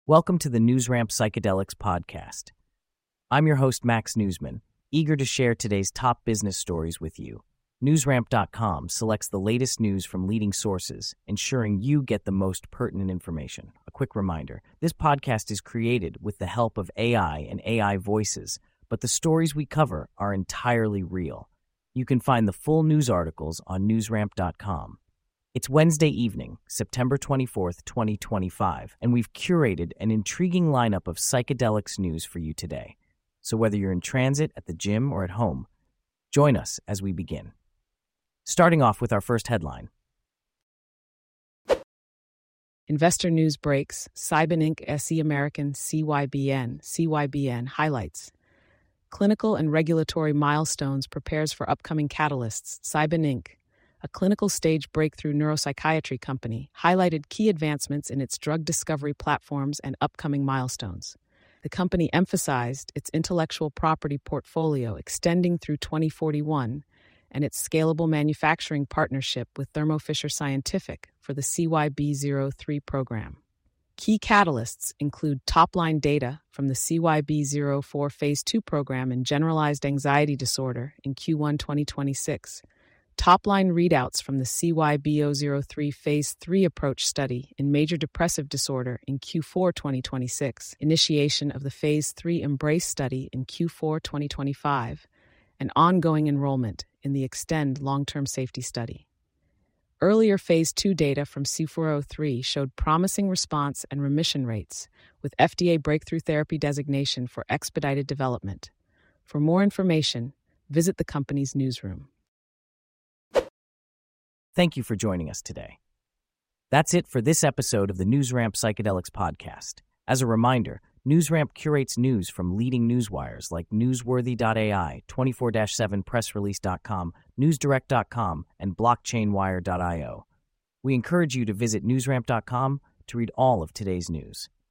Welcome to the NewsRamp Psychedelics podcast. I'm your host, Max Newsman, eager to share today's top business stories with you. NewsRamp.com selects the latest news from leading sources, ensuring you get the most pertinent information. A quick reminder, this podcast is created with the help of AI and AI voices, but the stories we cover are entirely real. You can find the full news articles on NewsRamp.com. It's Wednesday evening, September 24th, 2025, and we've curated an intriguing lineup of psychedelics news for you today. So whether you're in transit, at the gym, or at home, join us as we begin. Starting off with our first headline. Investor news breaks. Cybin Inc. SE American CYBN highlights. Clinical and regulatory milestones prepares for upcoming catalysts. Cybin Inc., a clinical stage breakthrough neuropsychiatry company, highlighted key advancements in its drug discovery platforms and upcoming milestones. The company emphasized its intellectual property portfolio extending through 2041 and its scalable manufacturing partnership with Thermo Fisher Scientific for the CYB03 program. Key catalysts include top-line data from the CYB04 Phase 2 program in generalized anxiety disorder in Q1 2026, top-line readouts from the CYB003 Phase 3 approach study in major depressive disorder in Q4 2026, initiation of the Phase 3 Embrace study in Q4 2025, and ongoing enrollment in the Extend long-term safety study. Earlier Phase 2 data from C403 showed promising response and remission rates, with FDA Breakthrough Therapy designation for expedited development. For more information, visit the company's newsroom. Thank you for joining us today. That's it for this episode of the NewsRamp Psychedelics podcast. As a reminder, NewsRamp curates news from leading newswires like Newsworthy.ai, 24/7pressrelease.com, NewsDirect.com, and BlockchainWire.io. We encourage you to visit NewsRamp.com to read all of today's news.